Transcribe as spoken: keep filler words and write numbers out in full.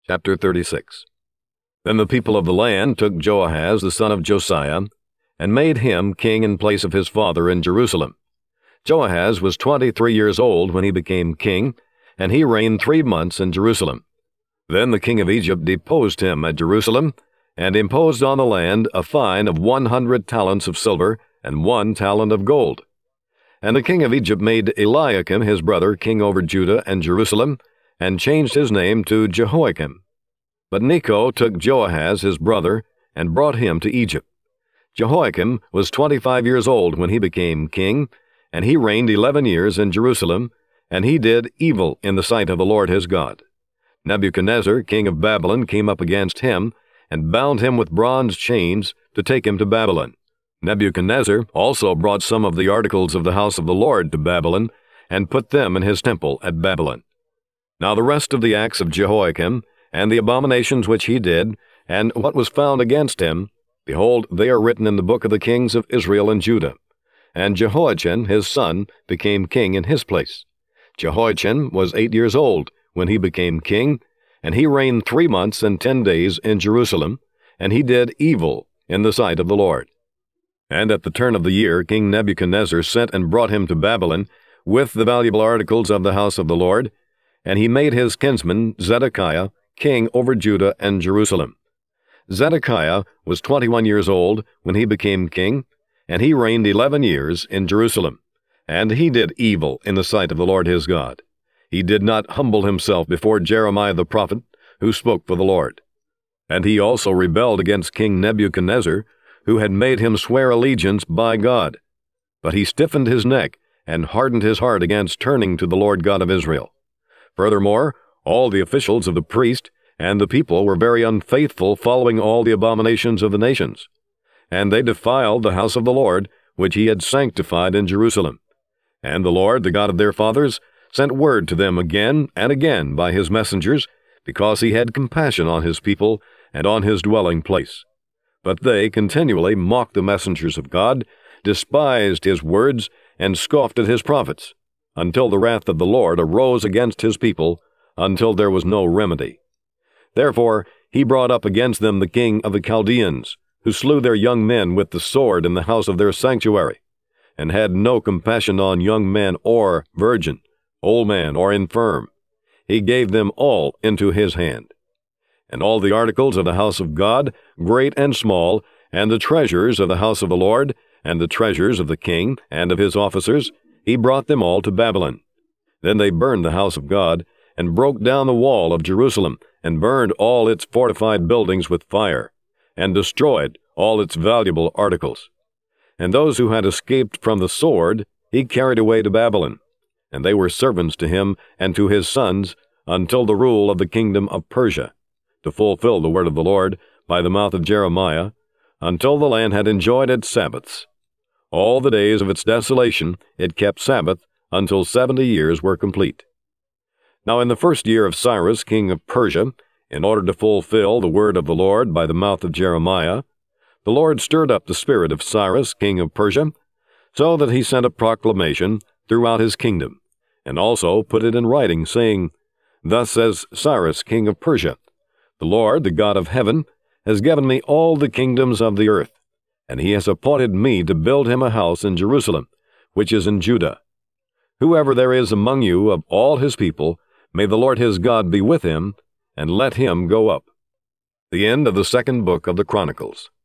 Chapter thirty-six. Then the people of the land took Joahaz the son of Josiah, and made him king in place of his father in Jerusalem. Joahaz was twenty-three years old when he became king, and he reigned three months in Jerusalem. Then the king of Egypt deposed him at Jerusalem, and imposed on the land a fine of one hundred talents of silver and one talent of gold. And the king of Egypt made Eliakim his brother king over Judah and Jerusalem, and changed his name to Jehoiakim. But Necho took Joahaz his brother, and brought him to Egypt. Jehoiakim was twenty-five years old when he became king, and he reigned eleven years in Jerusalem, and he did evil in the sight of the Lord his God. Nebuchadnezzar, king of Babylon, came up against him, and bound him with bronze chains to take him to Babylon. Nebuchadnezzar also brought some of the articles of the house of the Lord to Babylon, and put them in his temple at Babylon. Now the rest of the acts of Jehoiakim, and the abominations which he did, and what was found against him, behold, they are written in the book of the kings of Israel and Judah. And Jehoiachin his son became king in his place. Jehoiachin was eight years old when he became king, and he reigned three months and ten days in Jerusalem, and he did evil in the sight of the Lord. And at the turn of the year King Nebuchadnezzar sent and brought him to Babylon, with the valuable articles of the house of the Lord, and he made his kinsman Zedekiah king over Judah and Jerusalem. Zedekiah was twenty-one years old when he became king, and he reigned eleven years in Jerusalem. And he did evil in the sight of the Lord his God. He did not humble himself before Jeremiah the prophet, who spoke for the Lord. And he also rebelled against King Nebuchadnezzar, who had made him swear allegiance by God. But he stiffened his neck, and hardened his heart against turning to the Lord God of Israel. Furthermore, all the officials of the priest and the people were very unfaithful, following all the abominations of the nations. And they defiled the house of the Lord, which he had sanctified in Jerusalem. And the Lord, the God of their fathers, sent word to them again and again by his messengers, because he had compassion on his people and on his dwelling place. But they continually mocked the messengers of God, despised his words, and scoffed at his prophets, until the wrath of the Lord arose against his people, until there was no remedy. Therefore he brought up against them the king of the Chaldeans, who slew their young men with the sword in the house of their sanctuary, and had no compassion on young man or virgin, old man or infirm. He gave them all into his hand. And all the articles of the house of God, great and small, and the treasures of the house of the Lord, and the treasures of the king and of his officers, he brought them all to Babylon. Then they burned the house of God, and broke down the wall of Jerusalem, and burned all its fortified buildings with fire, and destroyed all its valuable articles. And those who had escaped from the sword he carried away to Babylon, and they were servants to him and to his sons until the rule of the kingdom of Persia, to fulfill the word of the Lord by the mouth of Jeremiah, until the land had enjoyed its Sabbaths. All the days of its desolation it kept Sabbath until seventy years were complete. Now in the first year of Cyrus king of Persia, in order to fulfill the word of the Lord by the mouth of Jeremiah, the Lord stirred up the spirit of Cyrus king of Persia, so that he sent a proclamation throughout his kingdom, and also put it in writing, saying, Thus says Cyrus king of Persia, The Lord, the God of heaven, has given me all the kingdoms of the earth, and he has appointed me to build him a house in Jerusalem, which is in Judah. Whoever there is among you of all his people, may the Lord his God be with him, and let him go up. The end of the second book of the Chronicles.